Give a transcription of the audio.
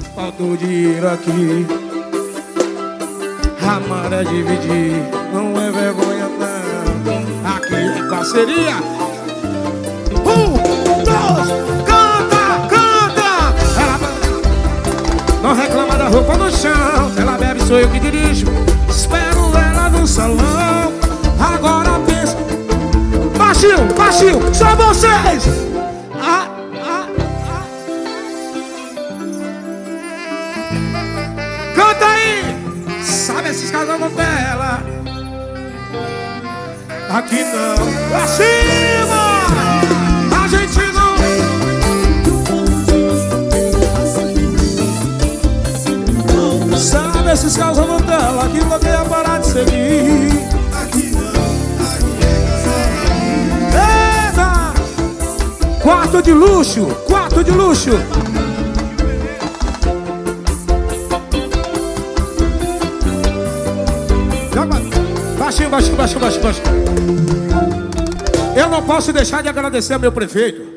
faltou dinheiro aqui. Amar é dividir, não é vergonha não. Aqui é parceria. 1, 2, canta, canta. Ela não reclama da roupa no chão. Ela bebe, sou eu que dirijo. Espero ela no salão. Agora pensa. Baixinho, baixinho, só vocês. Canta aí. Sabe esses casal novela? Aqui não. Pra cima. A gente não. Sabe esses casal novela que você ia parar de seguir? Aqui não. Eita! Quarto de luxo. Quarto de luxo. Baixinho, baixinho, baixinho, baixinho, baixinho. Eu não posso deixar de agradecer ao meu prefeito.